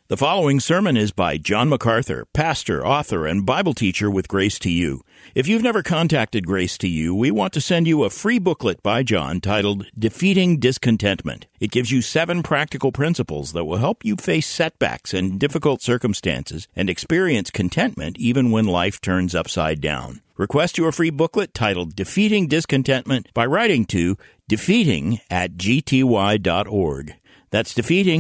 The following sermon is by John MacArthur, pastor, author, and Bible teacher with Grace to You. If you've never contacted Grace to You, we want to send you a free booklet by John titled Defeating Discontentment. It gives you 7 practical principles that will help you face setbacks and difficult circumstances and experience contentment even when life turns upside down. Request your free booklet titled Defeating Discontentment by writing to defeating@gty.org. That's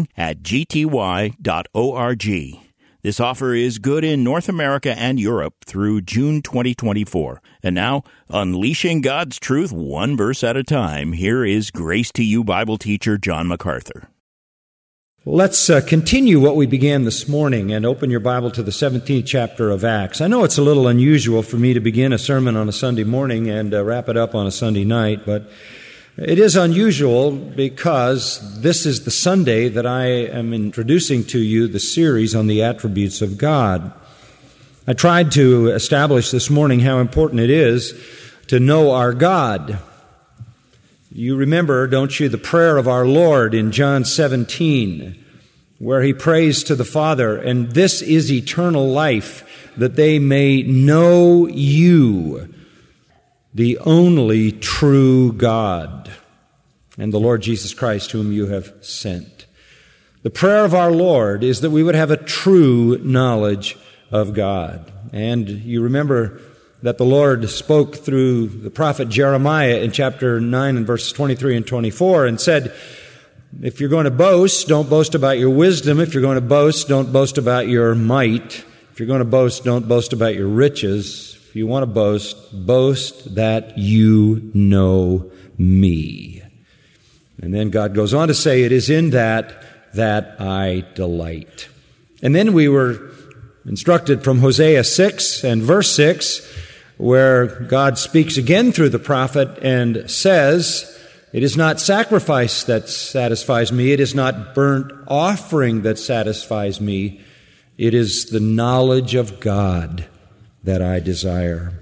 defeating@gty.org. This offer is good in North America and Europe through June 2024. And now, unleashing God's truth one verse at a time, here is Grace to You Bible teacher John MacArthur. Let's continue what we began this morning and open your Bible to the 17th chapter of Acts. I know it's a little unusual for me to begin a sermon on a Sunday morning and wrap it up on a Sunday night, but it is unusual because this is the Sunday that I am introducing to you the series on the attributes of God. I tried to establish this morning how important it is to know our God. You remember, don't you, the prayer of our Lord in John 17, where He prays to the Father, and this is eternal life, that they may know you, the only true God, and the Lord Jesus Christ whom you have sent. The prayer of our Lord is that we would have a true knowledge of God. And you remember that the Lord spoke through the prophet Jeremiah in chapter 9 and verses 23 and 24 and said, if you're going to boast, don't boast about your wisdom. If you're going to boast, don't boast about your might. If you're going to boast, don't boast about your riches. If you want to boast, boast that you know me. And then God goes on to say, it is in that I delight. And then we were instructed from Hosea 6 and verse 6, where God speaks again through the prophet and says, it is not sacrifice that satisfies me, it is not burnt offering that satisfies me, it is the knowledge of God that I desire.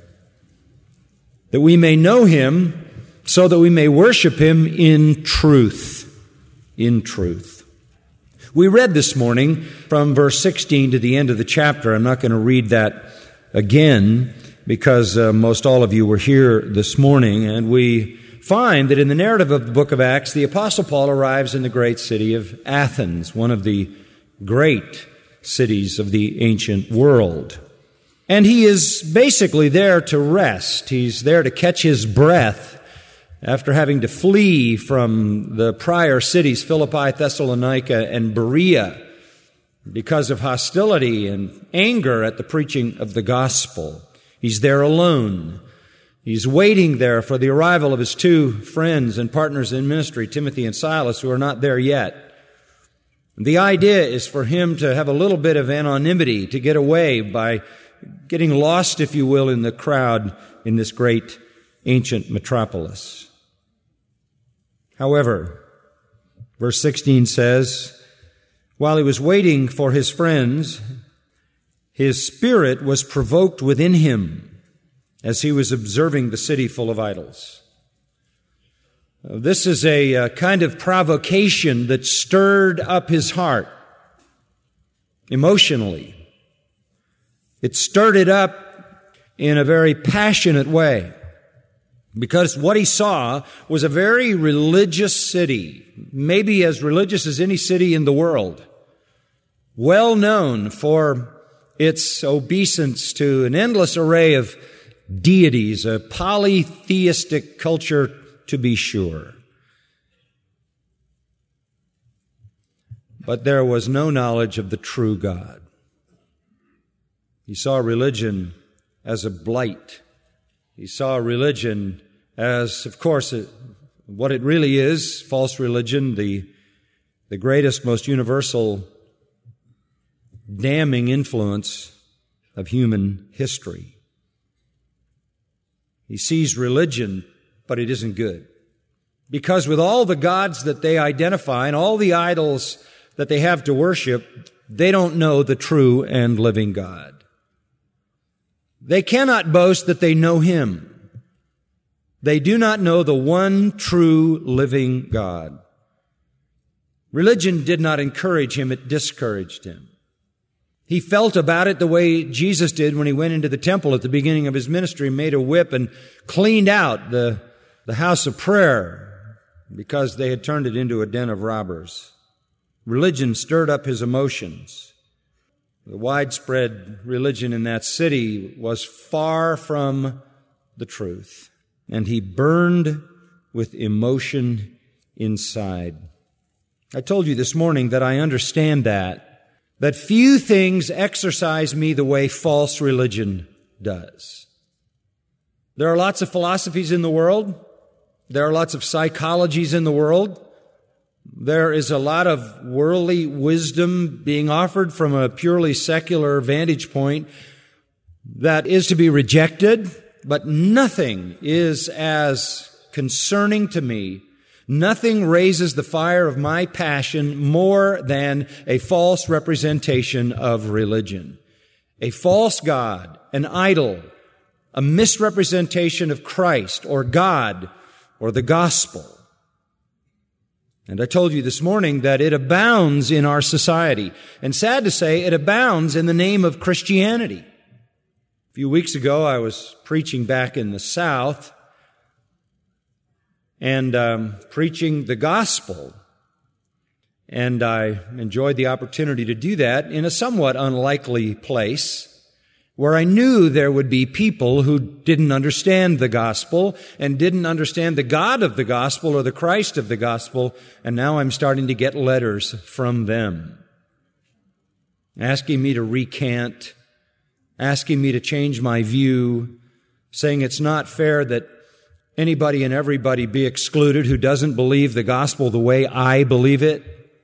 That we may know Him, so that we may worship Him in truth. In truth. We read this morning from verse 16 to the end of the chapter. I'm not going to read that again because most all of you were here this morning. And we find that in the narrative of the book of Acts, the Apostle Paul arrives in the great city of Athens, one of the great cities of the ancient world. And he is basically there to rest. He's there to catch his breath after having to flee from the prior cities, Philippi, Thessalonica, and Berea, because of hostility and anger at the preaching of the gospel. He's there alone. He's waiting there for the arrival of his 2 friends and partners in ministry, Timothy and Silas, who are not there yet. The idea is for him to have a little bit of anonymity, to get away by getting lost, if you will, in the crowd in this great ancient metropolis. However, verse 16 says, while he was waiting for his friends, his spirit was provoked within him as he was observing the city full of idols. This is a kind of provocation that stirred up his heart emotionally. It stirred it up in a very passionate way because what he saw was a very religious city, maybe as religious as any city in the world, well known for its obeisance to an endless array of deities, a polytheistic culture to be sure. But there was no knowledge of the true God. He saw religion as a blight. He saw religion as, of course, what it really is, false religion, the greatest, most universal, damning influence of human history. He sees religion, but it isn't good. Because with all the gods that they identify and all the idols that they have to worship, they don't know the true and living God. They cannot boast that they know Him. They do not know the one true living God. Religion did not encourage him, it discouraged him. He felt about it the way Jesus did when he went into the temple at the beginning of his ministry, made a whip and cleaned out the house of prayer because they had turned it into a den of robbers. Religion stirred up his emotions. The widespread religion in that city was far from the truth, and he burned with emotion inside. I told you this morning that I understand that few things exercise me the way false religion does. There are lots of philosophies in the world. There are lots of psychologies in the world. There is a lot of worldly wisdom being offered from a purely secular vantage point that is to be rejected, but nothing is as concerning to me. Nothing raises the fire of my passion more than a false representation of religion. A false god, an idol, a misrepresentation of Christ or God or the gospel. And I told you this morning that it abounds in our society. And sad to say, it abounds in the name of Christianity. A few weeks ago, I was preaching back in the South and preaching the gospel. And I enjoyed the opportunity to do that in a somewhat unlikely place where I knew there would be people who didn't understand the gospel and didn't understand the God of the gospel or the Christ of the gospel. And now I'm starting to get letters from them asking me to recant, asking me to change my view, saying it's not fair that anybody and everybody be excluded who doesn't believe the gospel the way I believe it.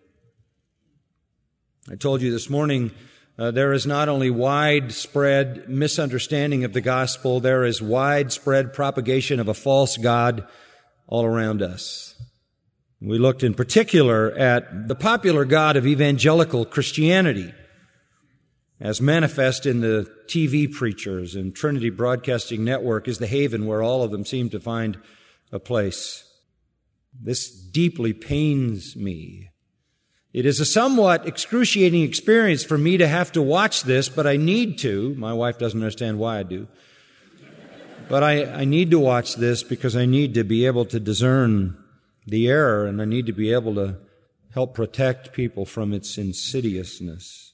I told you this morning, there is not only widespread misunderstanding of the gospel, there is widespread propagation of a false god all around us. We looked in particular at the popular god of evangelical Christianity, as manifest in the TV preachers, and Trinity Broadcasting Network is the haven where all of them seem to find a place. This deeply pains me. It is a somewhat excruciating experience for me to have to watch this, but I need to. My wife doesn't understand why I do. But I need to watch this because I need to be able to discern the error, and I need to be able to help protect people from its insidiousness.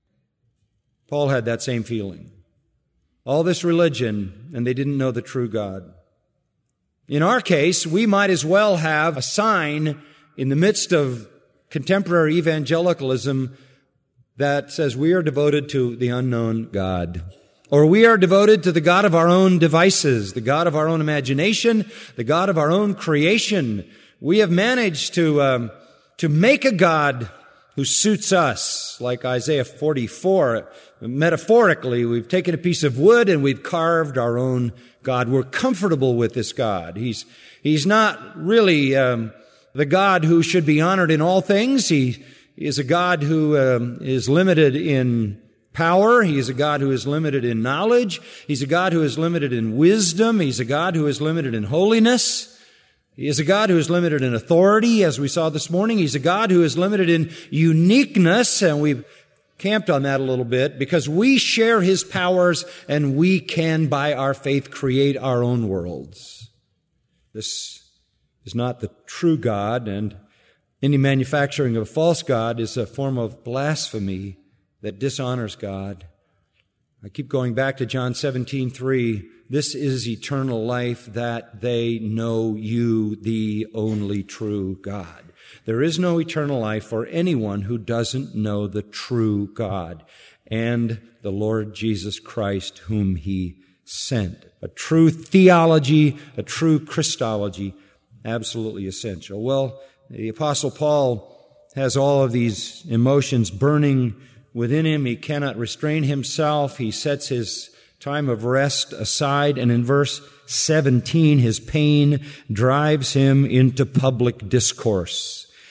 Paul had that same feeling. All this religion, and they didn't know the true God. In our case, we might as well have a sign in the midst of contemporary evangelicalism that says we are devoted to the unknown God. Or we are devoted to the God of our own devices, the God of our own imagination, the God of our own creation. We have managed to make a God who suits us, like Isaiah 44. Metaphorically, we've taken a piece of wood and we've carved our own God. We're comfortable with this God. He's not really the God who should be honored in all things. He is a God who is limited in power. He is a God who is limited in knowledge. He's a God who is limited in wisdom. He's a God who is limited in holiness. He is a God who is limited in authority, as we saw this morning. He's a God who is limited in uniqueness, and we've camped on that a little bit, because we share His powers and we can, by our faith, create our own worlds. This is not the true God, and any manufacturing of a false God is a form of blasphemy that dishonors God. I keep going back to John 17:3. This is eternal life, that they know you, the only true God. There is no eternal life for anyone who doesn't know the true God and the Lord Jesus Christ whom He sent. A true theology, a true Christology, absolutely essential. Well, the Apostle Paul has all of these emotions burning within him. He cannot restrain himself. He sets his time of rest aside, and in verse 17, his pain drives him into public discourse.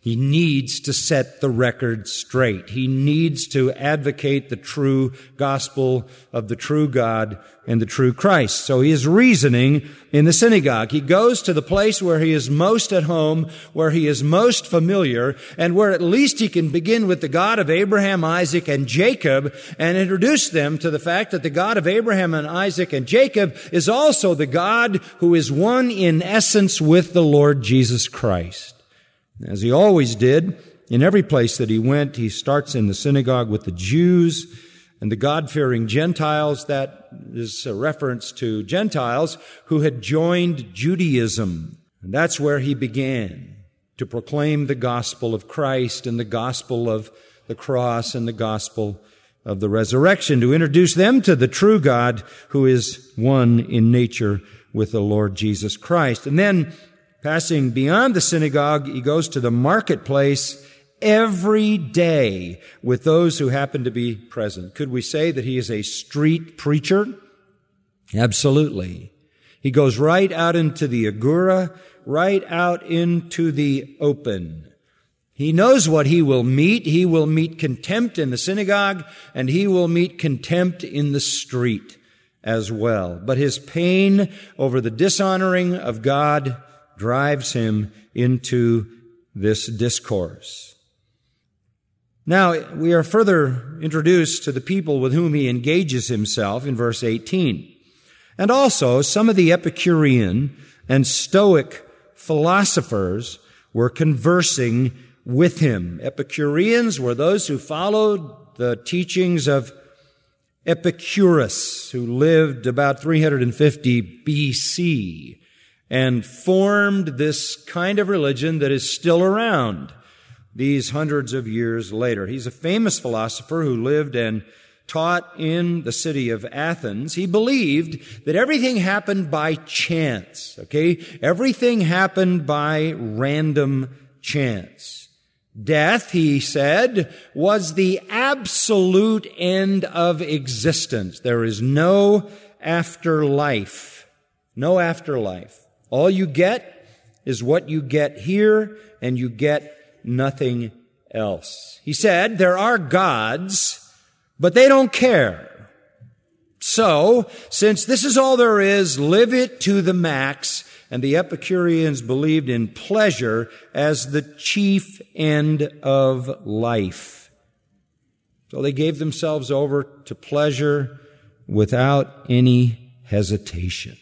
He needs to set the record straight. He needs to advocate the true gospel of the true God and the true Christ. So he is reasoning in the synagogue. He goes to the place where he is most at home, where he is most familiar, and where at least he can begin with the God of Abraham, Isaac, and Jacob, and introduce them to the fact that the God of Abraham and Isaac and Jacob is also the God who is one in essence with the Lord Jesus Christ. As he always did, in every place that he went, he starts in the synagogue with the Jews and the God-fearing Gentiles. That is a reference to Gentiles who had joined Judaism. And that's where he began to proclaim the gospel of Christ and the gospel of the cross and the gospel of the resurrection, to introduce them to the true God who is one in nature with the Lord Jesus Christ. And then, passing beyond the synagogue, he goes to the marketplace every day with those who happen to be present. Could we say that he is a street preacher? Absolutely. He goes right out into the agora, right out into the open. He knows what he will meet. He will meet contempt in the synagogue, and he will meet contempt in the street as well. But his pain over the dishonoring of God drives him into this discourse. Now, we are further introduced to the people with whom he engages himself in verse 18. And also, some of the Epicurean and Stoic philosophers were conversing with him. Epicureans were those who followed the teachings of Epicurus, who lived about 350 BC. And formed this kind of religion that is still around these hundreds of years later. He's a famous philosopher who lived and taught in the city of Athens. He believed that everything happened by chance, okay? Everything happened by random chance. Death, he said, was the absolute end of existence. There is no afterlife. No afterlife. All you get is what you get here, and you get nothing else. He said, there are gods, but they don't care. So, since this is all there is, live it to the max. And the Epicureans believed in pleasure as the chief end of life. So they gave themselves over to pleasure without any hesitation.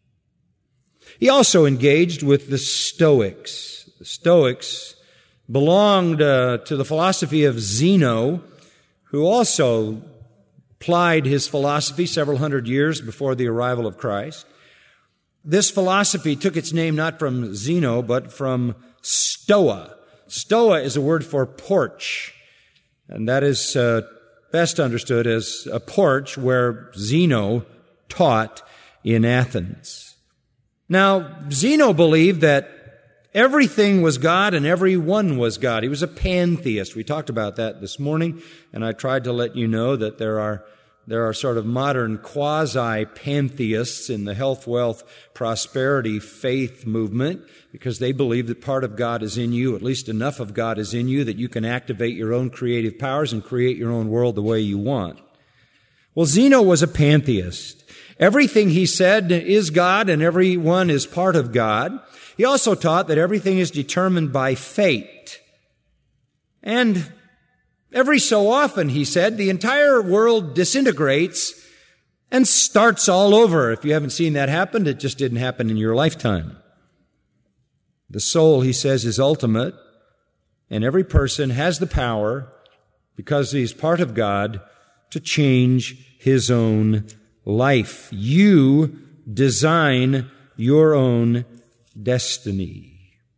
He also engaged with the Stoics. The Stoics belonged to the philosophy of Zeno, who also applied his philosophy several hundred years before the arrival of Christ. This philosophy took its name not from Zeno, but from Stoa. Stoa is a word for porch, and that is best understood as a porch where Zeno taught in Athens. Now, Zeno believed that everything was God and everyone was God. He was a pantheist. We talked about that this morning, and I tried to let you know that there are sort of modern quasi-pantheists in the health, wealth, prosperity, faith movement, because they believe that part of God is in you, at least enough of God is in you that you can activate your own creative powers and create your own world the way you want. Well, Zeno was a pantheist. Everything he said is God and everyone is part of God. He also taught that everything is determined by fate. And every so often, he said, the entire world disintegrates and starts all over. If you haven't seen that happen, it just didn't happen in your lifetime. The soul, he says, is ultimate, and every person has the power, because he's part of God, to change his own life. You design your own destiny.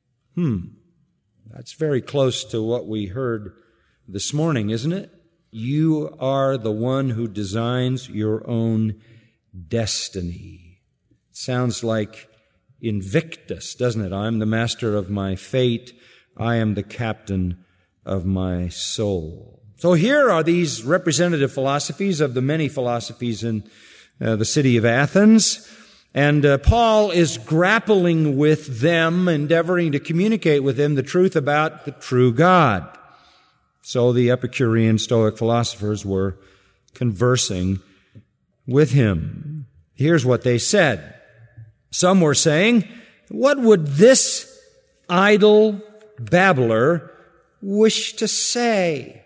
That's very close to what we heard this morning, isn't it? You are the one who designs your own destiny. It sounds like Invictus, doesn't it? I'm the master of my fate. I am the captain of my soul. So here are these representative philosophies of the many philosophies in the city of Athens. And Paul is grappling with them, endeavoring to communicate with them the truth about the true God. So the Epicurean Stoic philosophers were conversing with him. Here's what they said. Some were saying, what would this idle babbler wish to say?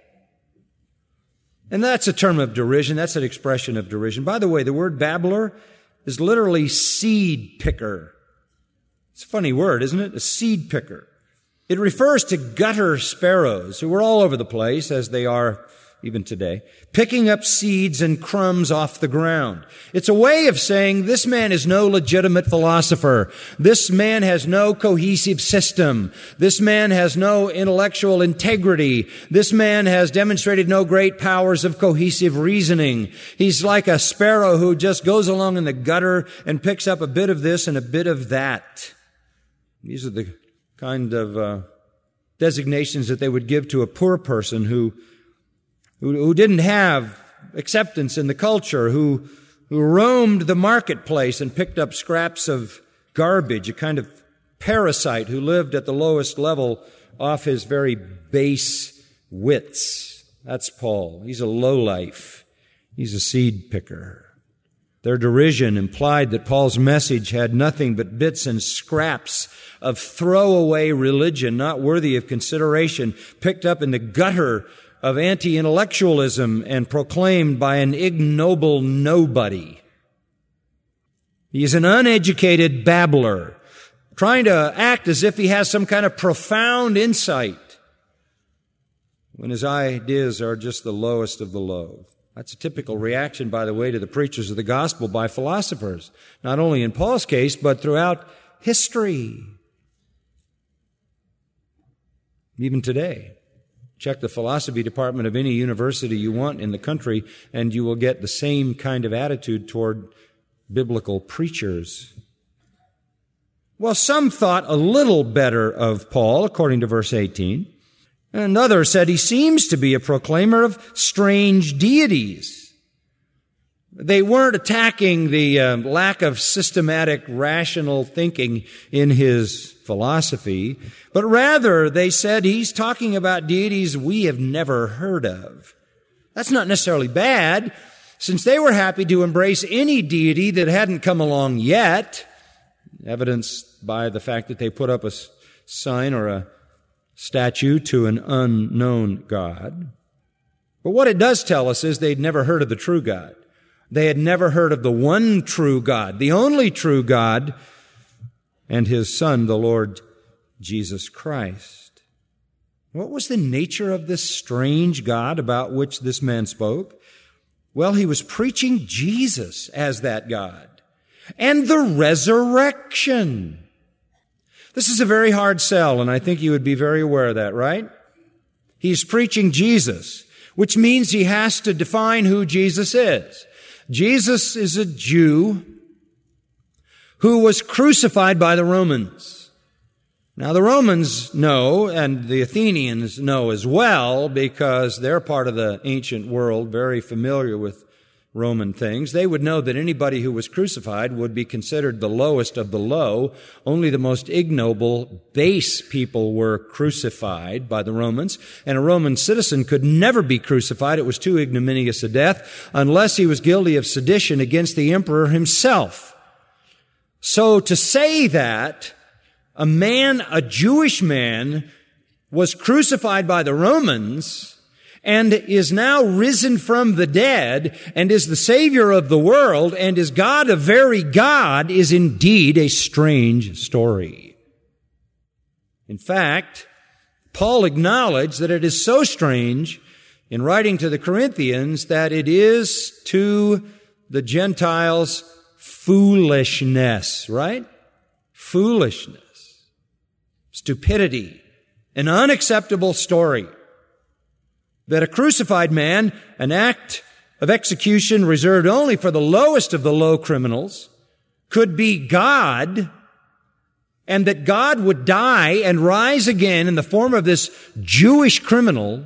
And that's a term of derision. That's an expression of derision. By the way, the word babbler is literally seed picker. It's a funny word, isn't it? A seed picker. It refers to gutter sparrows who were all over the place, as they are even today, picking up seeds and crumbs off the ground. It's a way of saying this man is no legitimate philosopher. This man has no cohesive system. This man has no intellectual integrity. This man has demonstrated no great powers of cohesive reasoning. He's like a sparrow who just goes along in the gutter and picks up a bit of this and a bit of that. These are the kind of designations that they would give to a poor person who didn't have acceptance in the culture, who roamed the marketplace and picked up scraps of garbage, a kind of parasite who lived at the lowest level off his very base wits. That's Paul. He's a lowlife. He's a seed picker. Their derision implied that Paul's message had nothing but bits and scraps of throwaway religion, not worthy of consideration, picked up in the gutter of anti-intellectualism and proclaimed by an ignoble nobody. He is an uneducated babbler, trying to act as if he has some kind of profound insight, when his ideas are just the lowest of the low. That's a typical reaction, by the way, to the preachers of the gospel by philosophers, not only in Paul's case, but throughout history. Even today. Check the philosophy department of any university you want in the country, and you will get the same kind of attitude toward biblical preachers. Well, some thought a little better of Paul, according to verse 18. And others said he seems to be a proclaimer of strange deities. They weren't attacking the lack of systematic, rational thinking in his philosophy, but rather they said he's talking about deities we have never heard of. That's not necessarily bad, since they were happy to embrace any deity that hadn't come along yet, evidenced by the fact that they put up a sign or a statue to an unknown God. But what it does tell us is they'd never heard of the true God. They had never heard of the one true God, the only true God, and His Son, the Lord Jesus Christ. What was the nature of this strange God about which this man spoke? Well, he was preaching Jesus as that God and the resurrection. This is a very hard sell, and I think you would be very aware of that, right? He's preaching Jesus, which means he has to define who Jesus is. Jesus is a Jew who was crucified by the Romans. Now, the Romans know, and the Athenians know as well, because they're part of the ancient world, very familiar with Roman things. They would know that anybody who was crucified would be considered the lowest of the low. Only the most ignoble, base people were crucified by the Romans, and a Roman citizen could never be crucified. It was too ignominious a death unless he was guilty of sedition against the emperor himself. So to say that a Jewish man, was crucified by the Romans and is now risen from the dead and is the Savior of the world and is God of very God is indeed a strange story. In fact, Paul acknowledged that it is so strange in writing to the Corinthians that it is to the Gentiles foolishness, right? Foolishness, stupidity, an unacceptable story. That a crucified man, an act of execution reserved only for the lowest of the low criminals, could be God, and that God would die and rise again in the form of this Jewish criminal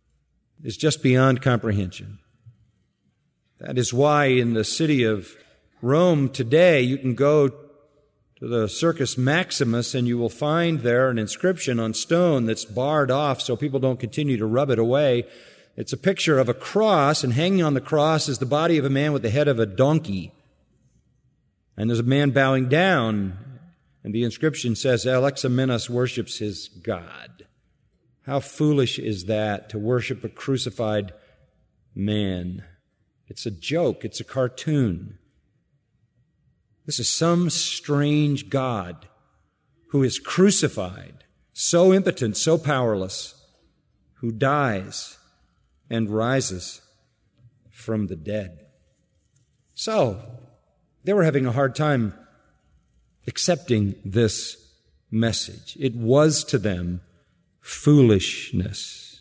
is just beyond comprehension. That is why in the city of Rome today, you can go to the Circus Maximus and you will find there an inscription on stone that's barred off so people don't continue to rub it away. It's a picture of a cross, and hanging on the cross is the body of a man with the head of a donkey. And there's a man bowing down, and the inscription says, Alexamenos worships his God. How foolish is that, to worship a crucified man? It's a joke. It's a cartoon. This is some strange God who is crucified, so impotent, so powerless, who dies and rises from the dead. So, they were having a hard time accepting this message. It was to them foolishness.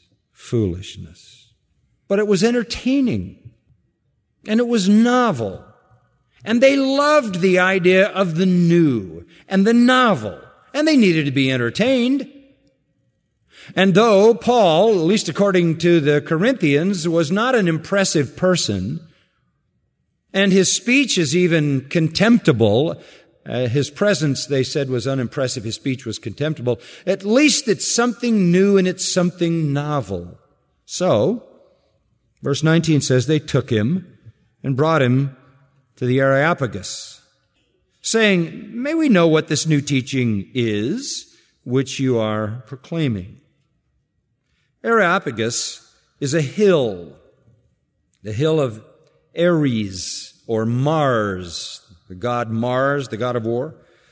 But it was entertaining, and it was novel, and they loved the idea of the new and the novel, and they needed to be entertained. And though Paul, at least according to the Corinthians, was not an impressive person, and his speech is even contemptible, his presence, they said, was unimpressive, his speech was contemptible, at least it's something new and it's something novel. So, verse 19 says, they took him and brought him to the Areopagus, saying, may we know what this new teaching is, which you are proclaiming. Areopagus is a hill, the hill of Ares, or Mars, the god Mars, the god of war.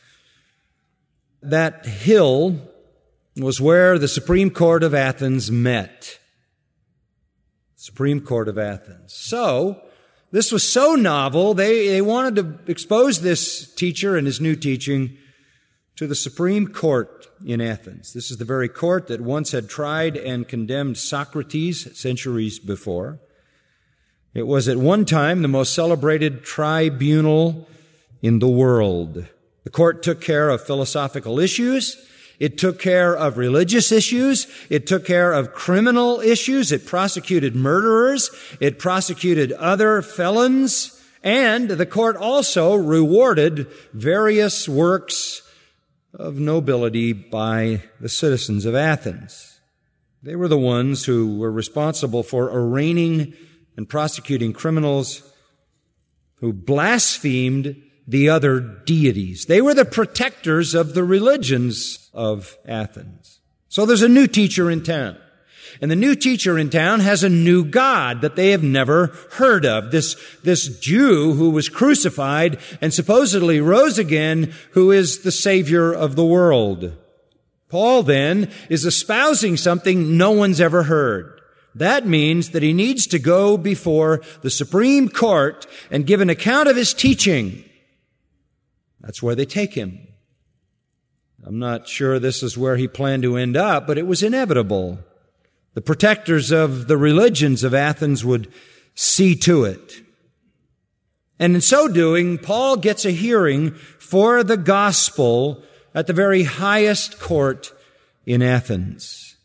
That hill was where the Supreme Court of Athens met. Supreme Court of Athens. So, this was so novel, they wanted to expose this teacher and his new teaching to the Supreme Court in Athens. This is the very court that once had tried and condemned Socrates centuries before. It was at one time the most celebrated tribunal in the world. The court took care of philosophical issues. It took care of religious issues. It took care of criminal issues. It prosecuted murderers. It prosecuted other felons. And the court also rewarded various works of nobility by the citizens of Athens. They were the ones who were responsible for arraigning and prosecuting criminals who blasphemed the other deities. They were the protectors of the religions of Athens. So there's a new teacher in town. And the new teacher in town has a new God that they have never heard of. This Jew who was crucified and supposedly rose again, who is the Savior of the world. Paul then is espousing something no one's ever heard. That means that he needs to go before the Supreme Court and give an account of his teaching. That's where they take him. I'm not sure this is where he planned to end up, but it was inevitable. The protectors of the religions of Athens would see to it. And in so doing, Paul gets a hearing for the gospel at the very highest court in Athens.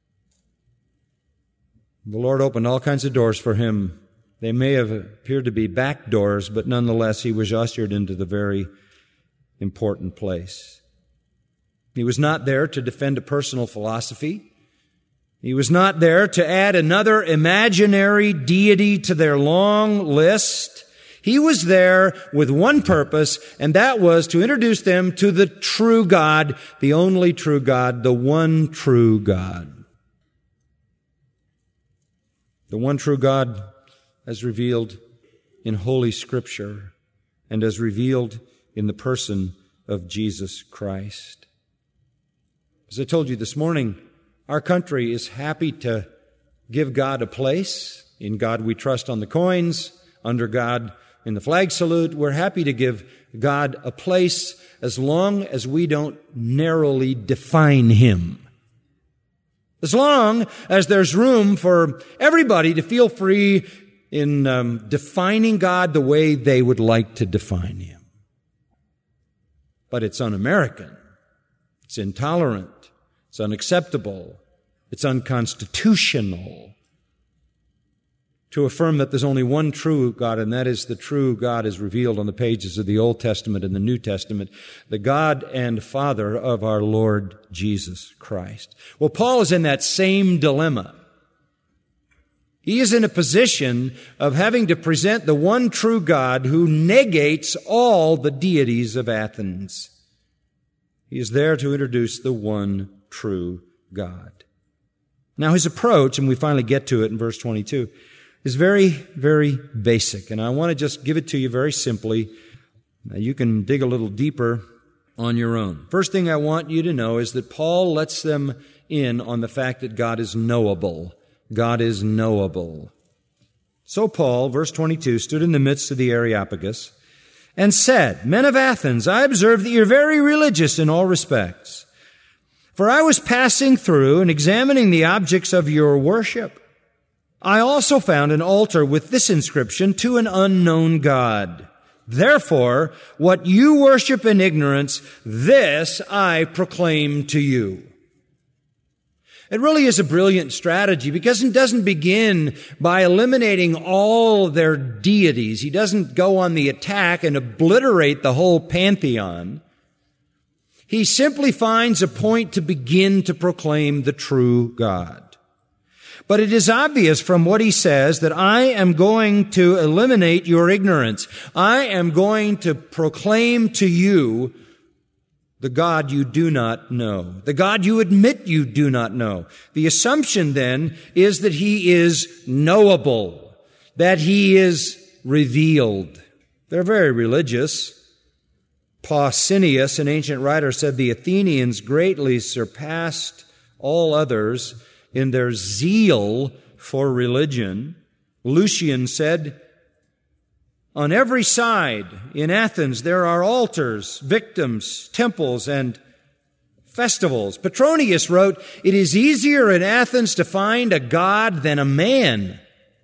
The Lord opened all kinds of doors for him. They may have appeared to be back doors, but nonetheless, he was ushered into the very important place. He was not there to defend a personal philosophy. He was not there to add another imaginary deity to their long list. He was there with one purpose, and that was to introduce them to the true God, the only true God, the one true God. The one true God as revealed in Holy Scripture and as revealed in the person of Jesus Christ. As I told you this morning, our country is happy to give God a place. In God we trust on the coins, under God in the flag salute. We're happy to give God a place as long as we don't narrowly define Him. As long as there's room for everybody to feel free in defining God the way they would like to define Him. But it's un-American. It's intolerant. It's unacceptable. It's unconstitutional to affirm that there's only one true God, and that is the true God is revealed on the pages of the Old Testament and the New Testament, the God and Father of our Lord Jesus Christ. Well, Paul is in that same dilemma. He is in a position of having to present the one true God who negates all the deities of Athens. He is there to introduce the one true God. Now, his approach, and we finally get to it in verse 22, is very, very basic. And I want to just give it to you very simply. Now, you can dig a little deeper on your own. First thing I want you to know is that Paul lets them in on the fact that God is knowable. God is knowable. So Paul, verse 22, stood in the midst of the Areopagus and said, "Men of Athens, I observe that you're very religious in all respects. For I was passing through and examining the objects of your worship. I also found an altar with this inscription, 'To an unknown God.' Therefore, what you worship in ignorance, this I proclaim to you." It really is a brilliant strategy because it doesn't begin by eliminating all their deities. He doesn't go on the attack and obliterate the whole pantheon. He simply finds a point to begin to proclaim the true God. But it is obvious from what he says that I am going to eliminate your ignorance. I am going to proclaim to you the God you do not know, the God you admit you do not know. The assumption then is that he is knowable, that he is revealed. They're very religious. Pausanias, an ancient writer, said the Athenians greatly surpassed all others in their zeal for religion. Lucian said, "On every side in Athens there are altars, victims, temples, and festivals." Petronius wrote, "It is easier in Athens to find a god than a man."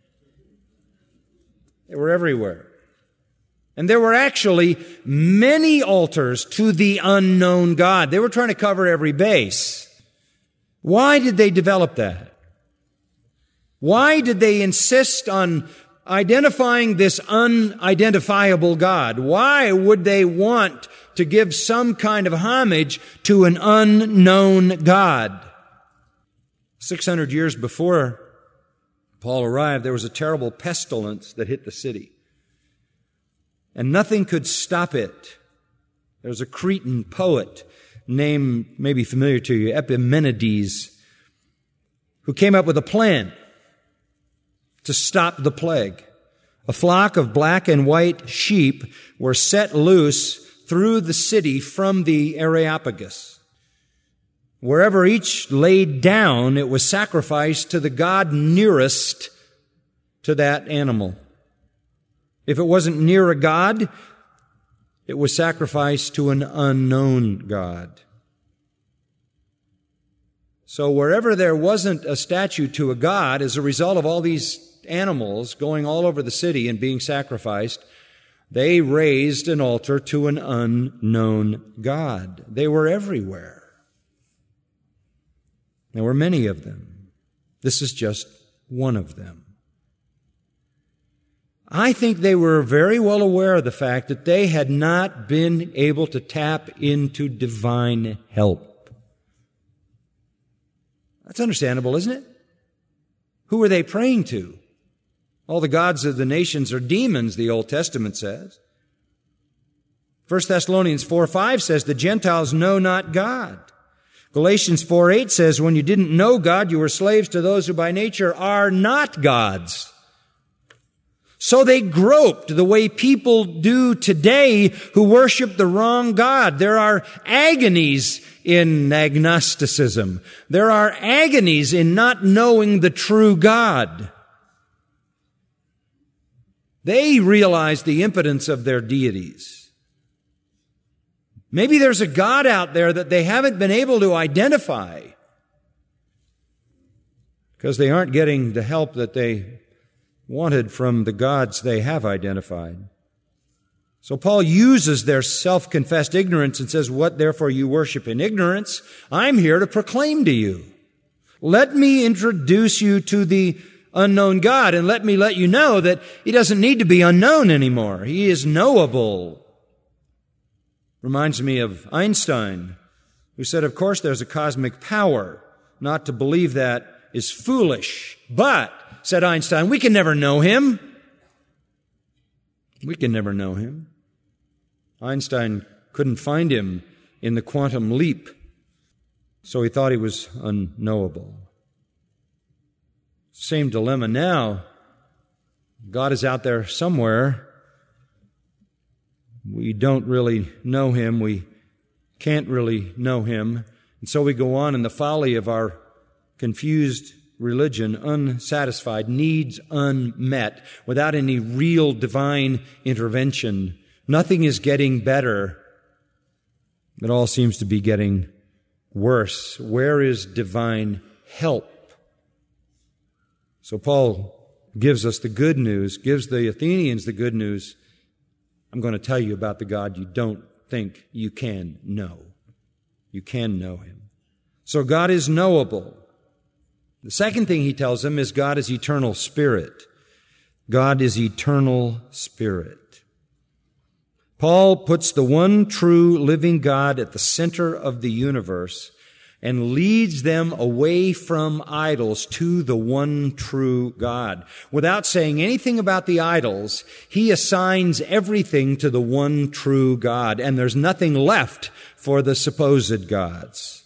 They were everywhere. And there were actually many altars to the unknown God. They were trying to cover every base. Why did they develop that? Why did they insist on identifying this unidentifiable God? Why would they want to give some kind of homage to an unknown God? 600 years before Paul arrived, there was a terrible pestilence that hit the city. And nothing could stop it. There was a Cretan poet named, maybe familiar to you, Epimenides, who came up with a plan to stop the plague. A flock of black and white sheep were set loose through the city from the Areopagus. Wherever each laid down, it was sacrificed to the god nearest to that animal. If it wasn't near a god, it was sacrificed to an unknown God. So wherever there wasn't a statue to a god, as a result of all these animals going all over the city and being sacrificed, they raised an altar to an unknown God. They were everywhere. There were many of them. This is just one of them. I think they were very well aware of the fact that they had not been able to tap into divine help. That's understandable, isn't it? Who were they praying to? All the gods of the nations are demons, the Old Testament says. 1 Thessalonians 4:5 says, the Gentiles know not God. Galatians 4:8 says, when you didn't know God, you were slaves to those who by nature are not gods. So they groped the way people do today who worship the wrong God. There are agonies in agnosticism. There are agonies in not knowing the true God. They realize the impotence of their deities. Maybe there's a God out there that they haven't been able to identify because they aren't getting the help that they wanted from the gods they have identified. So Paul uses their self-confessed ignorance and says, what therefore you worship in ignorance, I'm here to proclaim to you. Let me introduce you to the unknown God. And let me let you know that He doesn't need to be unknown anymore. He is knowable. Reminds me of Einstein, who said, of course, there's a cosmic power. Not to believe that is foolish. But, said Einstein, we can never know Him. We can never know Him. Einstein couldn't find Him in the quantum leap, so he thought He was unknowable. Same dilemma now. God is out there somewhere. We don't really know Him. We can't really know Him. And so we go on in the folly of our confused religion, unsatisfied, needs unmet, without any real divine intervention. Nothing is getting better. It all seems to be getting worse. Where is divine help? So Paul gives us the good news, gives the Athenians the good news. I'm going to tell you about the God you don't think you can know. You can know Him. So God is knowable. The second thing he tells them is God is eternal spirit. God is eternal spirit. Paul puts the one true living God at the center of the universe and leads them away from idols to the one true God. Without saying anything about the idols, he assigns everything to the one true God, and there's nothing left for the supposed gods.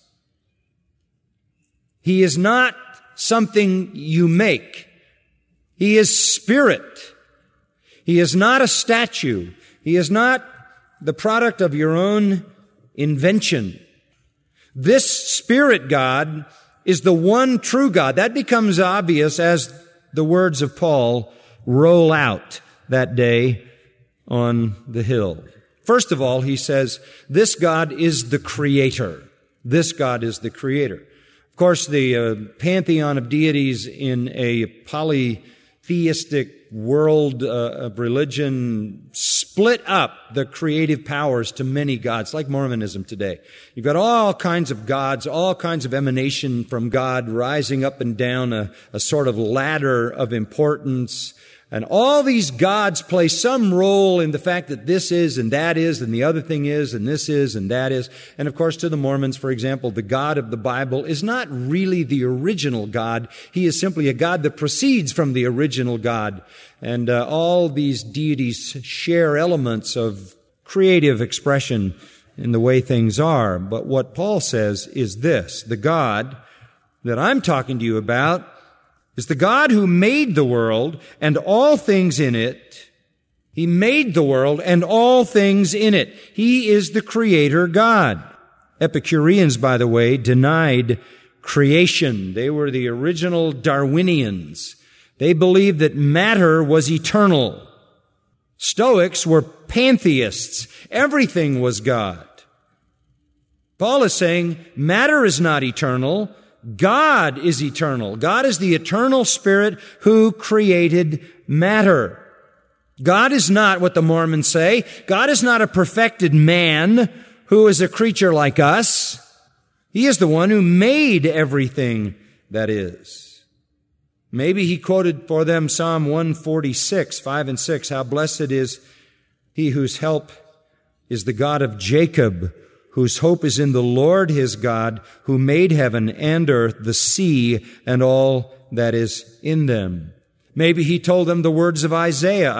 He is not something you make. He is spirit. He is not a statue. He is not the product of your own invention. This Spirit God is the one true God. That becomes obvious as the words of Paul roll out that day on the hill. First of all, he says, this God is the Creator. This God is the Creator. Of course, the pantheon of deities in a polytheistic world of religion split up the creative powers to many gods, like Mormonism today. You've got all kinds of gods, all kinds of emanation from God rising up and down a sort of ladder of importance. And all these gods play some role in the fact that this is and that is and the other thing is and this is and that is. And of course, to the Mormons, for example, the God of the Bible is not really the original God. He is simply a God that proceeds from the original God. And all these deities share elements of creative expression in the way things are. But what Paul says is this: the God that I'm talking to you about is the God who made the world and all things in it. He made the world and all things in it. He is the Creator God. Epicureans, by the way, denied creation. They were the original Darwinians. They believed that matter was eternal. Stoics were pantheists. Everything was God. Paul is saying matter is not eternal. God is eternal. God is the eternal Spirit who created matter. God is not what the Mormons say. God is not a perfected man who is a creature like us. He is the one who made everything that is. Maybe he quoted for them Psalm 146, 5 and 6. How blessed is he whose help is the God of Jacob, whose hope is in the Lord his God, who made heaven and earth, the sea, and all that is in them. Maybe he told them the words of Isaiah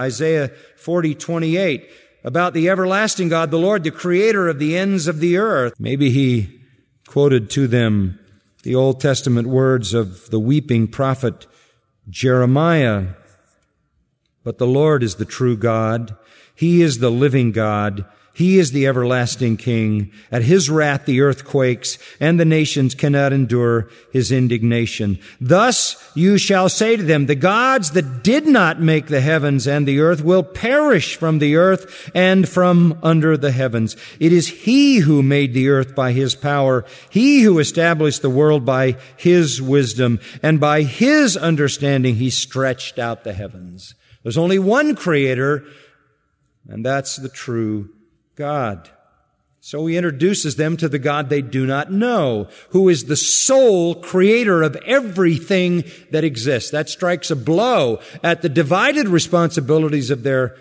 40:28, about the everlasting God, the Lord, the creator of the ends of the earth. Maybe he quoted to them the Old Testament words of the weeping prophet Jeremiah. But the Lord is the true God. He is the living God. He is the everlasting King. At his wrath the earth quakes, and the nations cannot endure his indignation. Thus you shall say to them, the gods that did not make the heavens and the earth will perish from the earth and from under the heavens. It is he who made the earth by his power, he who established the world by his wisdom, and by his understanding he stretched out the heavens. There's only one Creator, and that's the true God. So he introduces them to the God they do not know, who is the sole creator of everything that exists. That strikes a blow at the divided responsibilities of their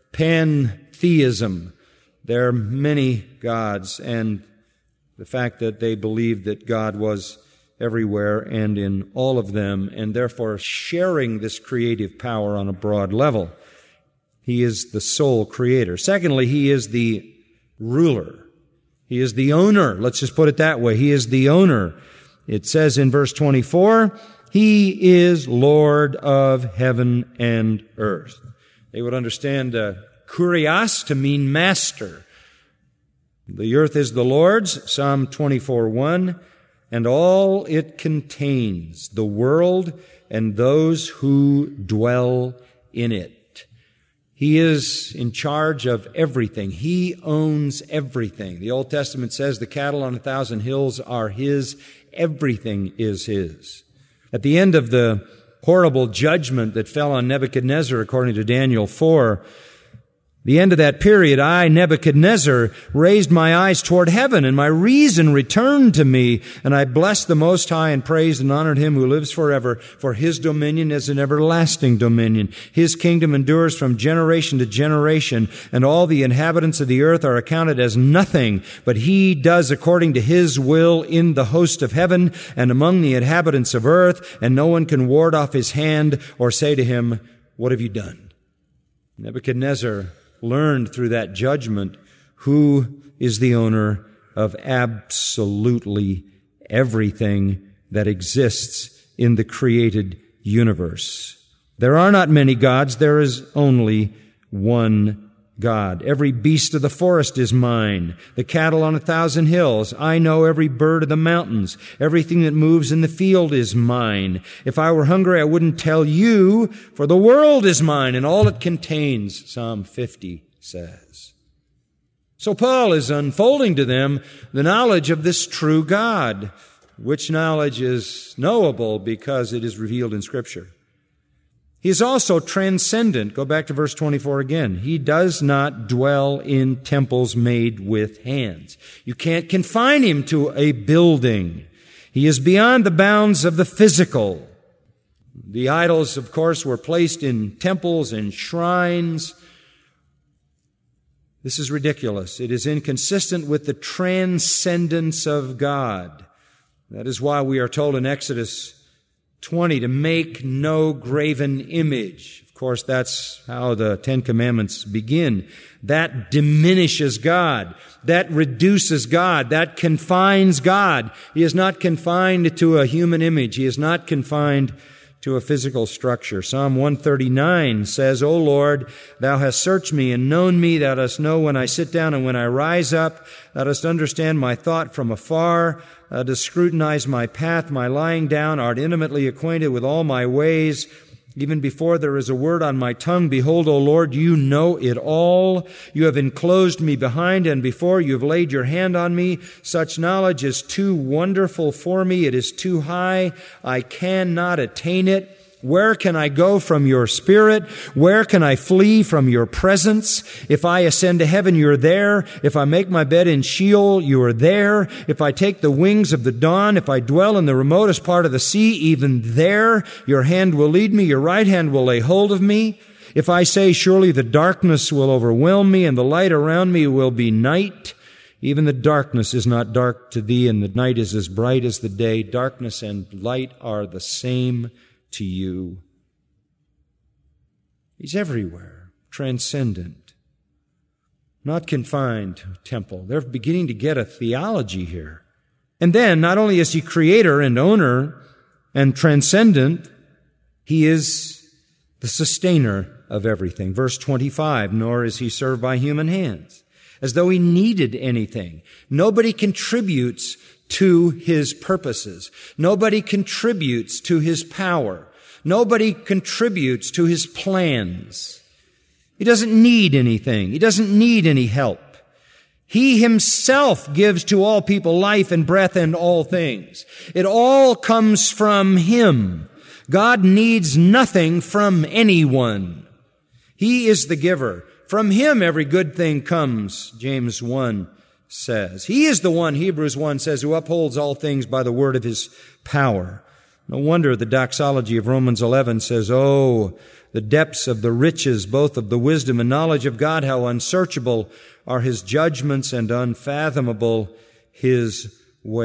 pantheism, their many gods, and the fact that they believed that God was everywhere and in all of them, and therefore sharing this creative power on a broad level. He is the sole creator. Secondly, he is the ruler. He is the owner. Let's just put it that way. He is the owner. It says in verse 24, He is Lord of heaven and earth. They would understand kurios to mean master. The earth is the Lord's, Psalm 24:1, and all it contains, the world and those who dwell in it. He is in charge of everything. He owns everything. The Old Testament says the cattle on 1,000 hills are His. Everything is His. At the end of the horrible judgment that fell on Nebuchadnezzar, according to Daniel 4, the end of that period, I, Nebuchadnezzar, raised my eyes toward heaven, and my reason returned to me, and I blessed the Most High and praised and honored Him who lives forever, for His dominion is an everlasting dominion. His kingdom endures from generation to generation, and all the inhabitants of the earth are accounted as nothing, but He does according to His will in the host of heaven and among the inhabitants of earth, and no one can ward off His hand or say to Him, "What have you done?" Nebuchadnezzar learned through that judgment who is the owner of absolutely everything that exists in the created universe. There are not many gods. There is only one God. Every beast of the forest is mine. The cattle on 1,000 hills. I know every bird of the mountains. Everything that moves in the field is mine. If I were hungry, I wouldn't tell you, for the world is mine and all it contains, Psalm 50 says. So Paul is unfolding to them the knowledge of this true God, which knowledge is knowable because it is revealed in Scripture. He is also transcendent. Go back to verse 24 again. He does not dwell in temples made with hands. You can't confine Him to a building. He is beyond the bounds of the physical. The idols, of course, were placed in temples and shrines. This is ridiculous. It is inconsistent with the transcendence of God. That is why we are told in Exodus 20 to make no graven image. Of course, that's how the Ten Commandments begin. That diminishes God. That reduces God. That confines God. He is not confined to a human image. He is not confined to a physical structure. Psalm 139 says, O Lord, Thou hast searched me and known me. Thou dost know when I sit down and when I rise up. Thou dost understand my thought from afar. Thou dost scrutinize my path, my lying down. Art intimately acquainted with all my ways. Even before there is a word on my tongue, behold, O Lord, You know it all. You have enclosed me behind and before. You have laid Your hand on me. Such knowledge is too wonderful for me. It is too high. I cannot attain it. Where can I go from Your Spirit? Where can I flee from Your presence? If I ascend to heaven, You're there. If I make my bed in Sheol, You are there. If I take the wings of the dawn, if I dwell in the remotest part of the sea, even there Your hand will lead me, Your right hand will lay hold of me. If I say, surely the darkness will overwhelm me, and the light around me will be night, even the darkness is not dark to Thee, and the night is as bright as the day. Darkness and light are the same to You. He's everywhere, transcendent, not confined to a temple. They're beginning to get a theology here. And then, not only is He creator and owner and transcendent, He is the sustainer of everything. Verse 25, nor is He served by human hands, as though He needed anything. Nobody contributes to His purposes. Nobody contributes to His power. Nobody contributes to His plans. He doesn't need anything. He doesn't need any help. He Himself gives to all people life and breath and all things. It all comes from Him. God needs nothing from anyone. He is the giver. From Him every good thing comes, James 1 says. He is the one, Hebrews 1 says, who upholds all things by the word of his power. No wonder the doxology of Romans 11 says, "Oh, the depths of the riches, both of the wisdom and knowledge of God, how unsearchable are his judgments and unfathomable his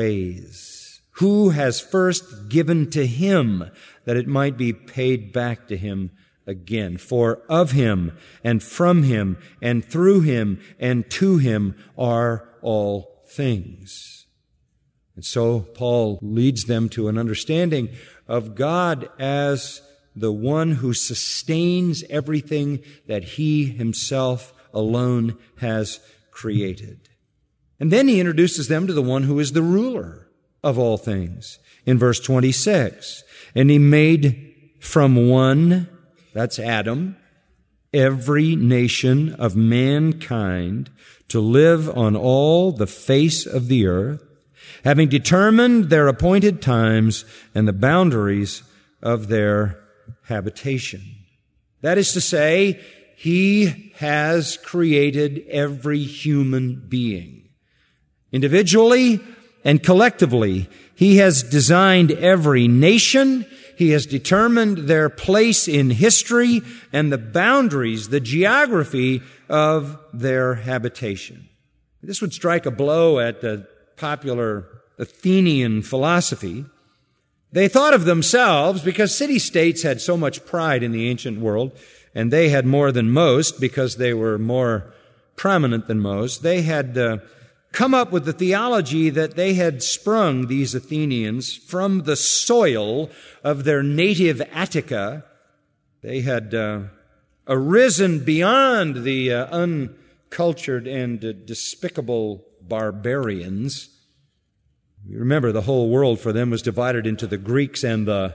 ways. Who has first given to him that it might be paid back to him again? For of him and from him and through him and to him are all things." And so Paul leads them to an understanding of God as the one who sustains everything that he himself alone has created. And then he introduces them to the one who is the ruler of all things. In verse 26, "And he made from one," that's Adam, "every nation of mankind to live on all the face of the earth, having determined their appointed times and the boundaries of their habitation." That is to say, he has created every human being. Individually and collectively, he has designed every nation. He has determined their place in history and the boundaries, the geography of their habitation. This would strike a blow at the popular Athenian philosophy. They thought of themselves, because city-states had so much pride in the ancient world, and they had more than most because they were more prominent than most. They had come up with the theology that they had sprung, these Athenians, from the soil of their native Attica. They had arisen beyond the uncultured and despicable barbarians. You remember, the whole world for them was divided into the Greeks and the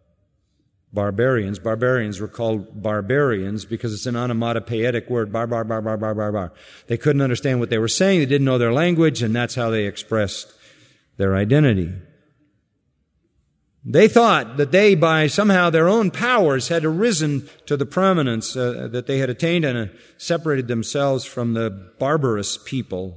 barbarians. Barbarians were called barbarians because it's an onomatopoeic word, bar, bar, bar, bar, bar, bar, bar. They couldn't understand what they were saying. They didn't know their language, and that's how they expressed their identity. They thought that they, by somehow their own powers, had arisen to the prominence that they had attained and separated themselves from the barbarous people.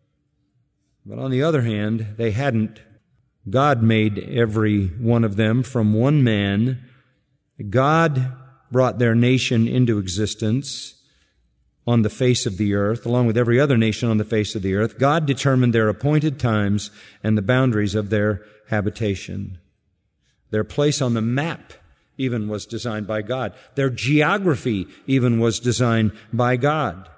But on the other hand, they hadn't. God made every one of them from one man. God brought their nation into existence on the face of the earth, along with every other nation on the face of the earth. God determined their appointed times and the boundaries of their habitation. Their place on the map even was designed by God. Their geography even was designed by God.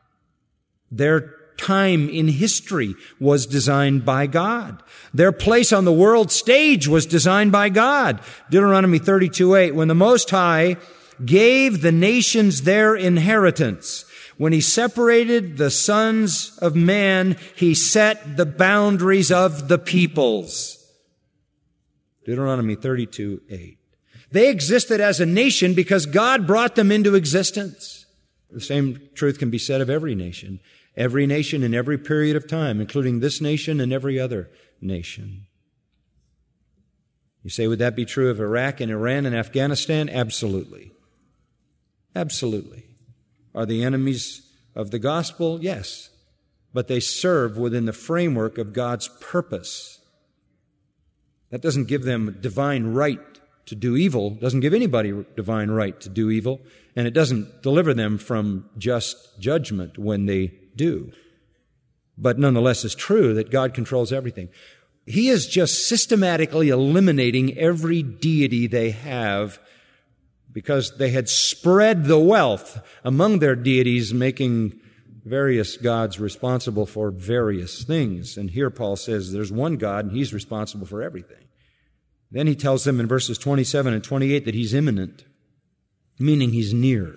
Their time in history was designed by God. Their place on the world stage was designed by God. Deuteronomy 32:8, "When the Most High gave the nations their inheritance, when he separated the sons of man, he set the boundaries of the peoples." Deuteronomy 32:8. They existed as a nation because God brought them into existence. The same truth can be said of every nation. Every nation in every period of time, including this nation and every other nation. You say, would that be true of Iraq and Iran and Afghanistan? Absolutely. Absolutely. Are they enemies of the gospel? Yes. But they serve within the framework of God's purpose. That doesn't give them divine right to do evil, doesn't give anybody divine right to do evil, and it doesn't deliver them from just judgment when they do. But nonetheless, it's true that God controls everything. He is just systematically eliminating every deity they have because they had spread the wealth among their deities, making various gods responsible for various things. And here Paul says there's one God and he's responsible for everything. Then he tells them in verses 27 and 28 that he's imminent, meaning he's near.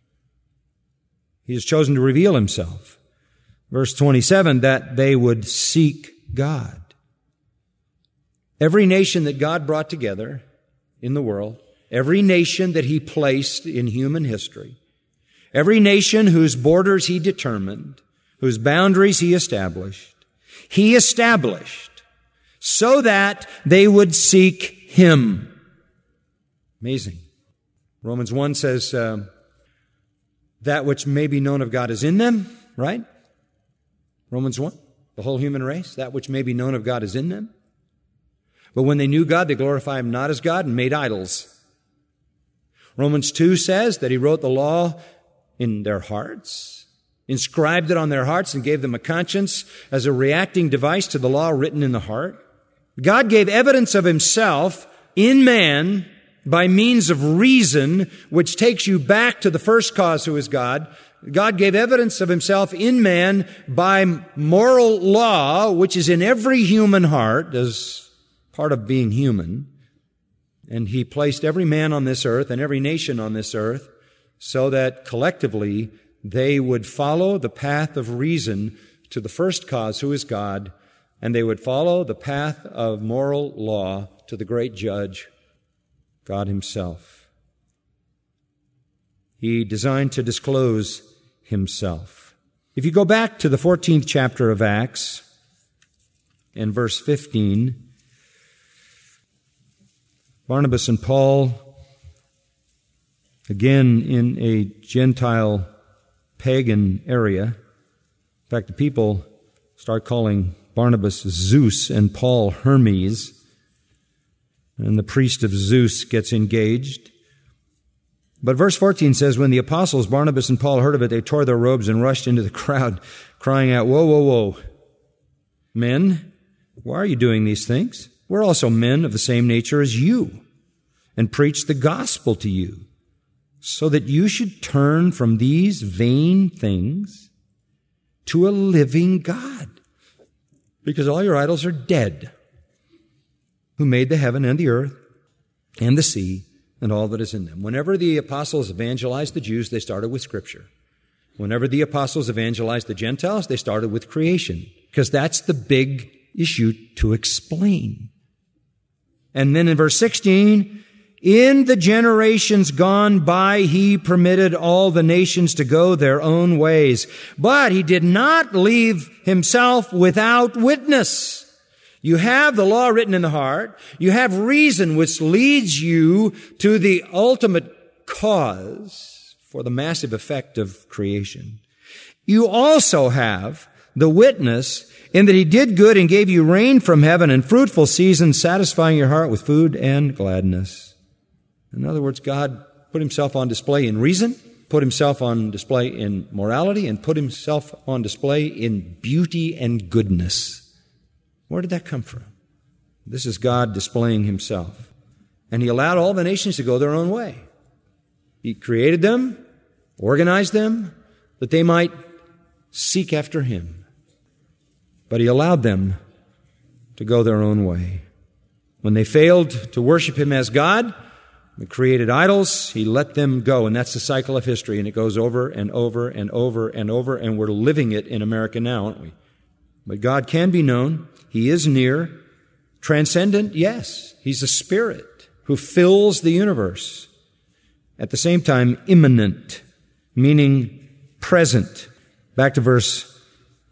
He has chosen to reveal himself. Verse 27, that they would seek God. Every nation that God brought together in the world, every nation that he placed in human history, every nation whose borders he determined, whose boundaries he established so that they would seek him. Amazing. Romans 1 says, that which may be known of God is in them, right? Romans 1. the whole human race. That which may be known of God is in them. But when they knew God, they glorified Him not as God and made idols. Romans 2 says that He wrote the law in their hearts, inscribed it on their hearts, and gave them a conscience as a reacting device to the law written in the heart. God gave evidence of Himself in man by means of reason, which takes you back to the first cause, who is God. God gave evidence of Himself in man by moral law, which is in every human heart as part of being human. And He placed every man on this earth and every nation on this earth so that collectively they would follow the path of reason to the first cause, who is God, and they would follow the path of moral law to the great judge, God Himself. He designed to disclose Himself. If you go back to the 14th chapter of Acts and verse 15, Barnabas and Paul, again in a Gentile pagan area. In fact, the people start calling Barnabas Zeus and Paul Hermes. And the priest of Zeus gets engaged. But verse 14 says, when the apostles Barnabas and Paul heard of it, they tore their robes and rushed into the crowd, crying out, "Whoa, whoa, whoa! Men, why are you doing these things? We're also men of the same nature as you, and preach the gospel to you, so that you should turn from these vain things to a living God, because all your idols are dead, who made the heaven and the earth and the sea and all that is in them." Whenever the apostles evangelized the Jews, they started with Scripture. Whenever the apostles evangelized the Gentiles, they started with creation, because that's the big issue to explain. And then in verse 16, in the generations gone by, He permitted all the nations to go their own ways, but He did not leave Himself without witness. You have the law written in the heart. You have reason, which leads you to the ultimate cause for the massive effect of creation. You also have the witness in that He did good and gave you rain from heaven and fruitful seasons, satisfying your heart with food and gladness. In other words, God put Himself on display in reason, put Himself on display in morality, and put Himself on display in beauty and goodness. Where did that come from? This is God displaying Himself. And He allowed all the nations to go their own way. He created them, organized them, that they might seek after Him. But He allowed them to go their own way. When they failed to worship Him as God, they created idols, He let them go. And that's the cycle of history. And it goes over and over and over and over. And we're living it in America now, aren't we? But God can be known. He is near. Transcendent, yes. He's a spirit who fills the universe. At the same time, immanent, meaning present. Back to verse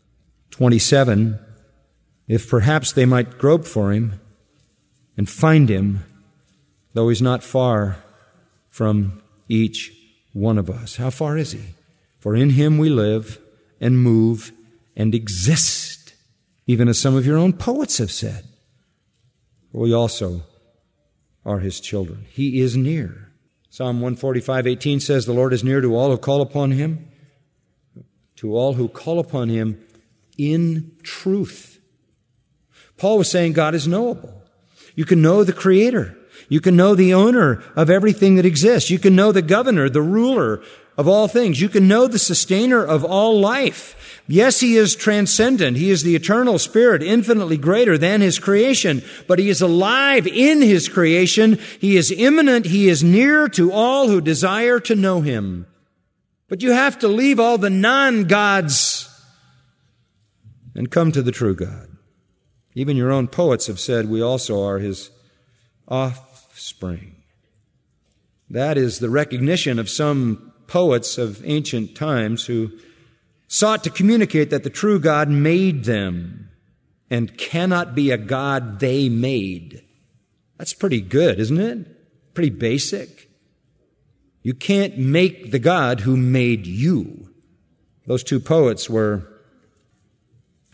27. If perhaps they might grope for Him and find Him, though He's not far from each one of us. How far is He? For in Him we live and move and exist, even as some of your own poets have said. We also are His children. He is near. Psalm 145:18 says, the Lord is near to all who call upon Him, to all who call upon Him in truth. Paul was saying God is knowable. You can know the Creator. You can know the owner of everything that exists. You can know the governor, the ruler of all things. You can know the sustainer of all life. Yes, He is transcendent. He is the eternal Spirit, infinitely greater than His creation, but He is alive in His creation. He is immanent. He is near to all who desire to know Him. But you have to leave all the non-gods and come to the true God. Even your own poets have said we also are His offspring. That is the recognition of some poets of ancient times who sought to communicate that the true God made them and cannot be a God they made. That's pretty good, isn't it? Pretty basic. You can't make the God who made you. Those two poets were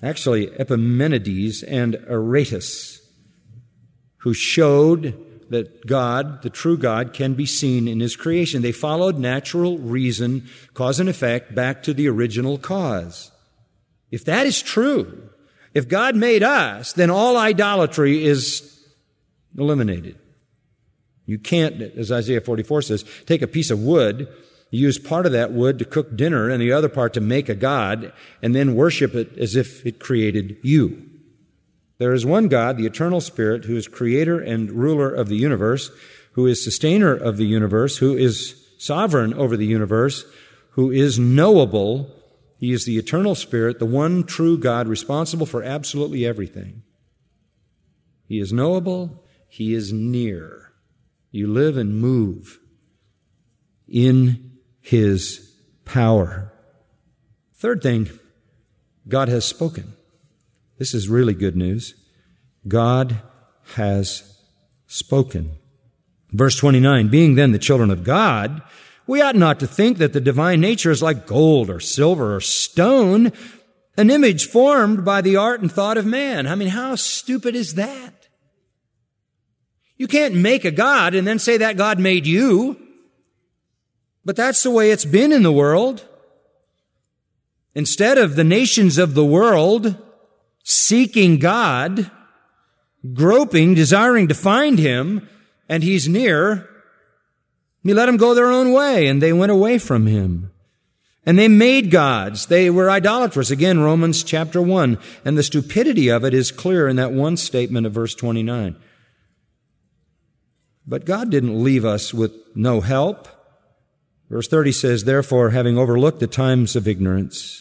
actually Epimenides and Aratus, who showed that God, the true God, can be seen in His creation. They followed natural reason, cause and effect, back to the original cause. If that is true, if God made us, then all idolatry is eliminated. You can't, as Isaiah 44 says, take a piece of wood, use part of that wood to cook dinner and the other part to make a god, and then worship it as if it created you. There is one God, the eternal Spirit, who is creator and ruler of the universe, who is sustainer of the universe, who is sovereign over the universe, who is knowable. He is the eternal Spirit, the one true God responsible for absolutely everything. He is knowable. He is near. You live and move in His power. Third thing, God has spoken. This is really good news. God has spoken. Verse 29, being then the children of God, we ought not to think that the divine nature is like gold or silver or stone, an image formed by the art and thought of man. I mean, how stupid is that? You can't make a God and then say that God made you. But that's the way it's been in the world. Instead of the nations of the world seeking God, groping, desiring to find Him, and He's near, He let them go their own way, and they went away from Him. And they made gods. They were idolatrous. Again, Romans chapter 1. And the stupidity of it is clear in that one statement of verse 29. But God didn't leave us with no help. Verse 30 says, therefore, having overlooked the times of ignorance,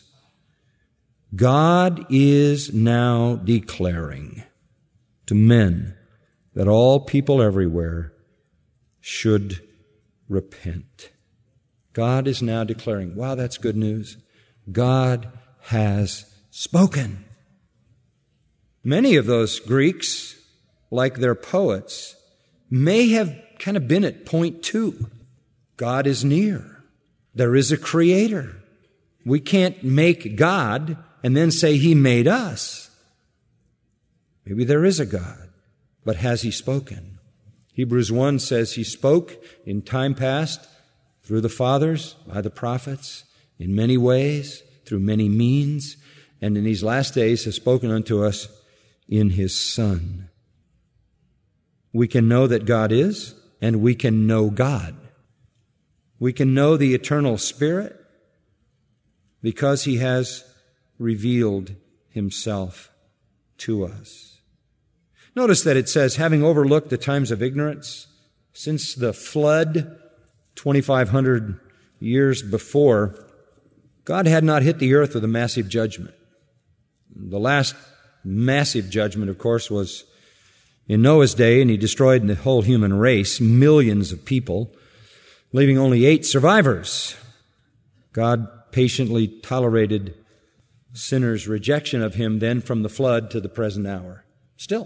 God is now declaring to men that all people everywhere should repent. God is now declaring, wow, that's good news. God has spoken. Many of those Greeks, like their poets, may have kind of been at point 2. God is near. There is a creator. We can't make God and then say He made us. Maybe there is a God, but has He spoken? Hebrews 1 says He spoke in time past through the fathers, by the prophets, in many ways, through many means, and in these last days has spoken unto us in His Son. We can know that God is, and we can know God. We can know the eternal Spirit because He has revealed Himself to us. Notice that it says, having overlooked the times of ignorance, since the flood 2,500 years before, God had not hit the earth with a massive judgment. The last massive judgment, of course, was in Noah's day, and He destroyed the whole human race, millions of people, leaving only 8 survivors. God patiently tolerated sinners' rejection of Him then from the flood to the present hour. Still.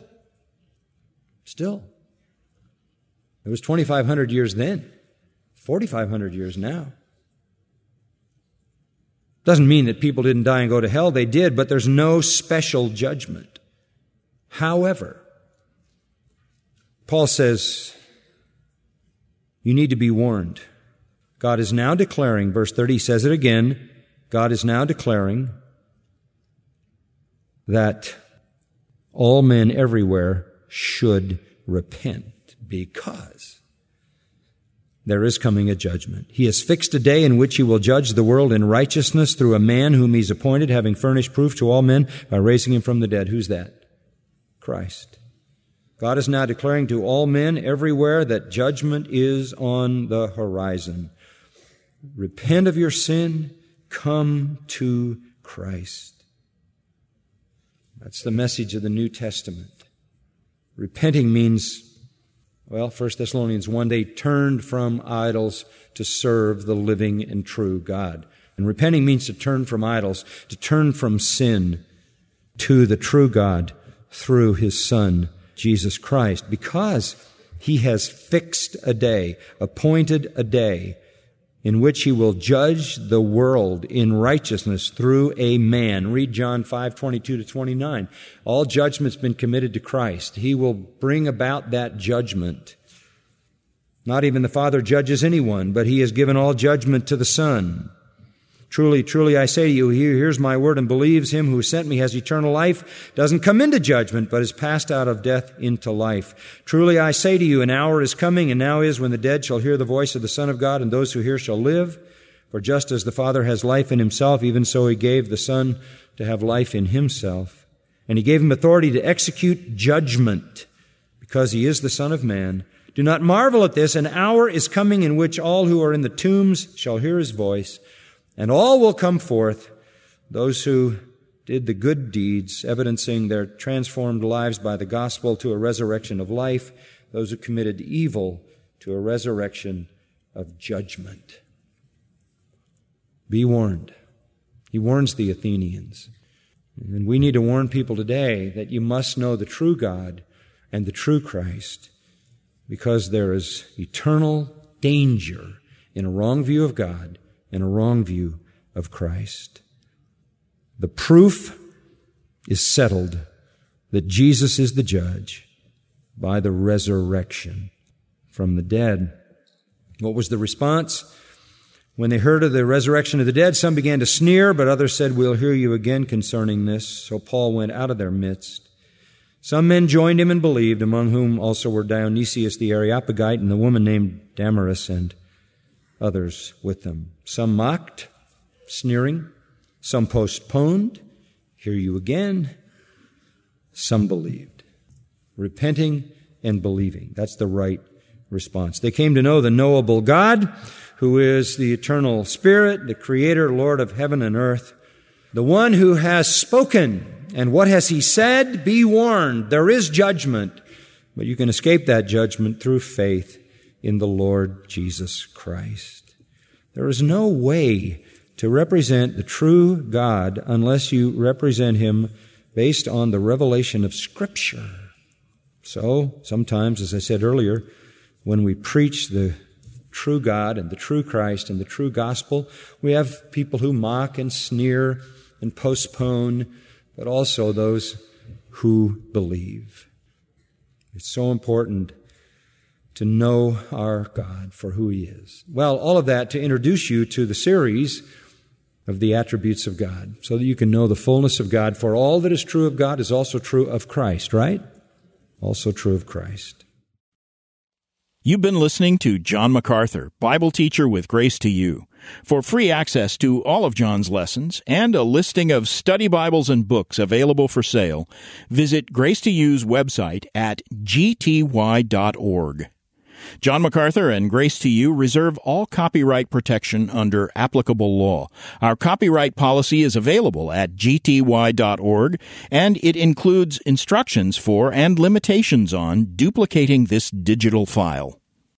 It was 2,500 years then, 4,500 years now. Doesn't mean that people didn't die and go to hell. They did, but there's no special judgment. However, Paul says, you need to be warned. God is now declaring, verse 30 says it again, God is now declaring that all men everywhere should repent because there is coming a judgment. He has fixed a day in which He will judge the world in righteousness through a man whom He's appointed, having furnished proof to all men by raising Him from the dead. Who's that? Christ. God is now declaring to all men everywhere that judgment is on the horizon. Repent of your sin. Come to Christ. That's the message of the New Testament. Repenting means, well, 1 Thessalonians 1, they turned from idols to serve the living and true God. And repenting means to turn from idols, to turn from sin to the true God through His Son, Jesus Christ, because He has fixed a day, appointed a day in which he will judge the world in righteousness through a man. Read John 5:22-29. All judgment's been committed to Christ. He will bring about that judgment. Not even the Father judges anyone, but he has given all judgment to the Son. Truly, truly, I say to you, he who hears my word and believes him who sent me has eternal life, doesn't come into judgment, but is passed out of death into life. Truly, I say to you, an hour is coming, and now is, when the dead shall hear the voice of the Son of God, and those who hear shall live. For just as the Father has life in himself, even so he gave the Son to have life in himself. And he gave him authority to execute judgment, because he is the Son of Man. Do not marvel at this. An hour is coming in which all who are in the tombs shall hear his voice, and all will come forth, those who did the good deeds, evidencing their transformed lives by the gospel to a resurrection of life, those who committed evil to a resurrection of judgment. Be warned. He warns the Athenians. And we need to warn people today that you must know the true God and the true Christ, because there is eternal danger in a wrong view of God and a wrong view of Christ. The proof is settled that Jesus is the judge by the resurrection from the dead. What was the response? When they heard of the resurrection of the dead, some began to sneer, but others said, "We'll hear you again concerning this." So Paul went out of their midst. Some men joined him and believed, among whom also were Dionysius the Areopagite and the woman named Damaris, and others with them. Some mocked, sneering. Some postponed, "Hear you again." Some believed, repenting and believing. That's the right response. They came to know the knowable God, who is the eternal Spirit, the Creator, Lord of heaven and earth, the one who has spoken. And what has he said? Be warned, there is judgment, but you can escape that judgment through faith in the Lord Jesus Christ. There is no way to represent the true God unless you represent him based on the revelation of Scripture. So, sometimes, as I said earlier, when we preach the true God and the true Christ and the true gospel, we have people who mock and sneer and postpone, but also those who believe. It's so important to know our God for who he is. Well, all of that to introduce you to the series of the attributes of God, so that you can know the fullness of God. For all that is true of God is also true of Christ, right? Also true of Christ. You've been listening to John MacArthur, Bible teacher with Grace to You. For free access to all of John's lessons and a listing of study Bibles and books available for sale, visit Grace to You's website at gty.org. John MacArthur and Grace to You reserve all copyright protection under applicable law. Our copyright policy is available at gty.org, and it includes instructions for and limitations on duplicating this digital file.